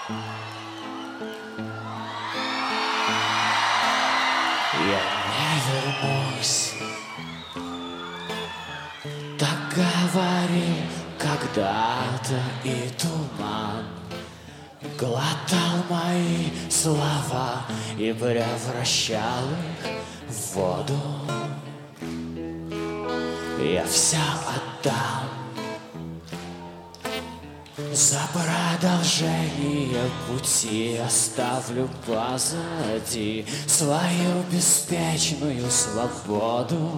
Я не вернусь, так говорил когда-то, и туман глотал мои слова и превращал их в воду. Я все отдам за продолжение пути, оставлю позади свою беспечную свободу.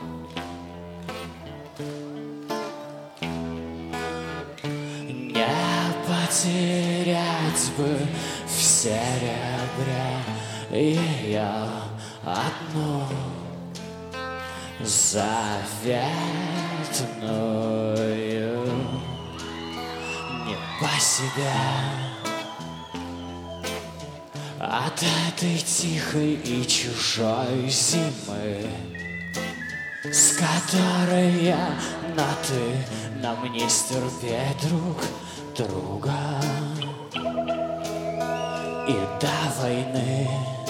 Не потерять бы в серебре ее одну заветную. Не по себе от этой тихой и чужой зимы, с которой я на «ты» нам не стерпеть друг друга. И до войны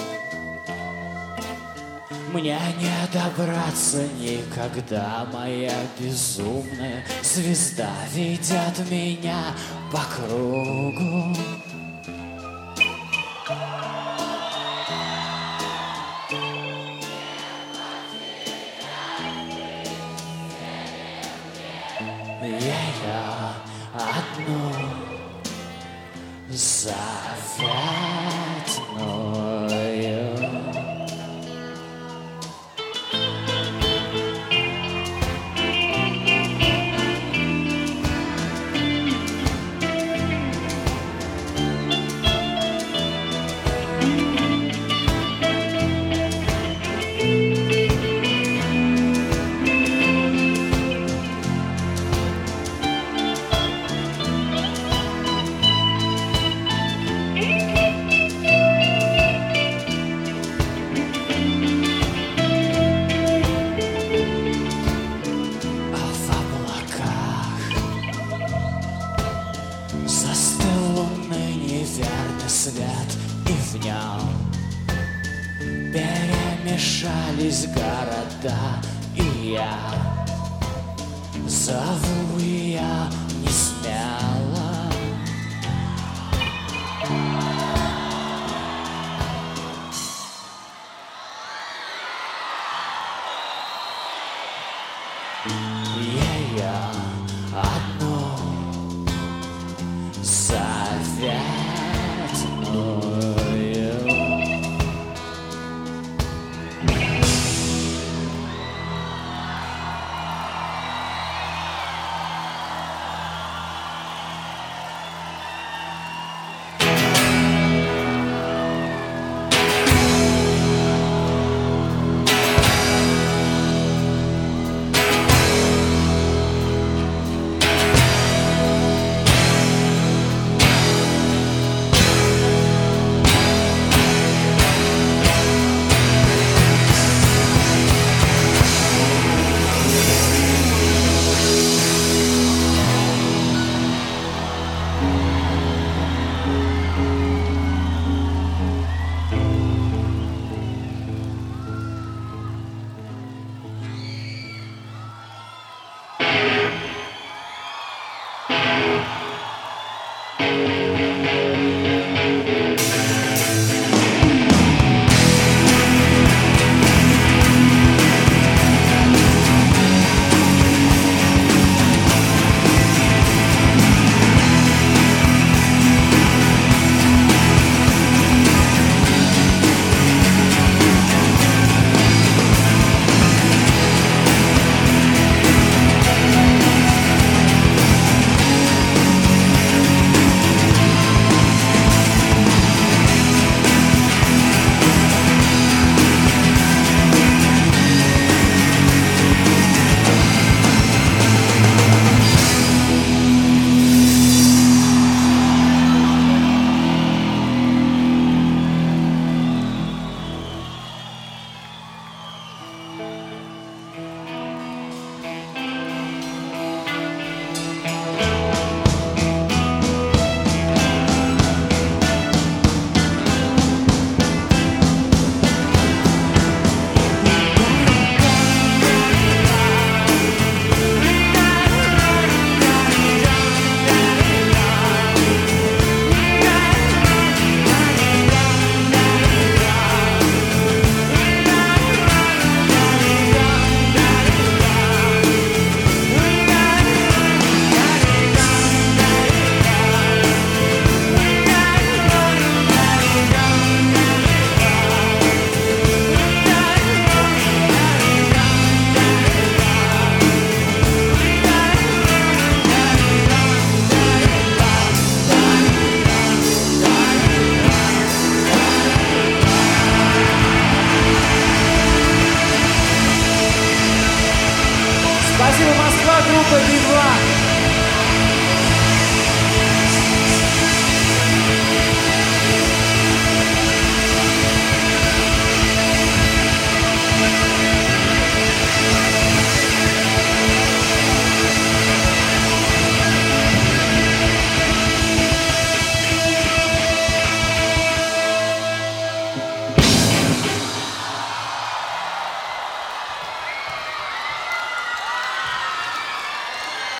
мне не добраться никогда, моя безумная звезда ведет меня по кругу. Ее одну заветную. Застыл лунный неверный свет, и в нем перемешались города, и я зову ее не смел.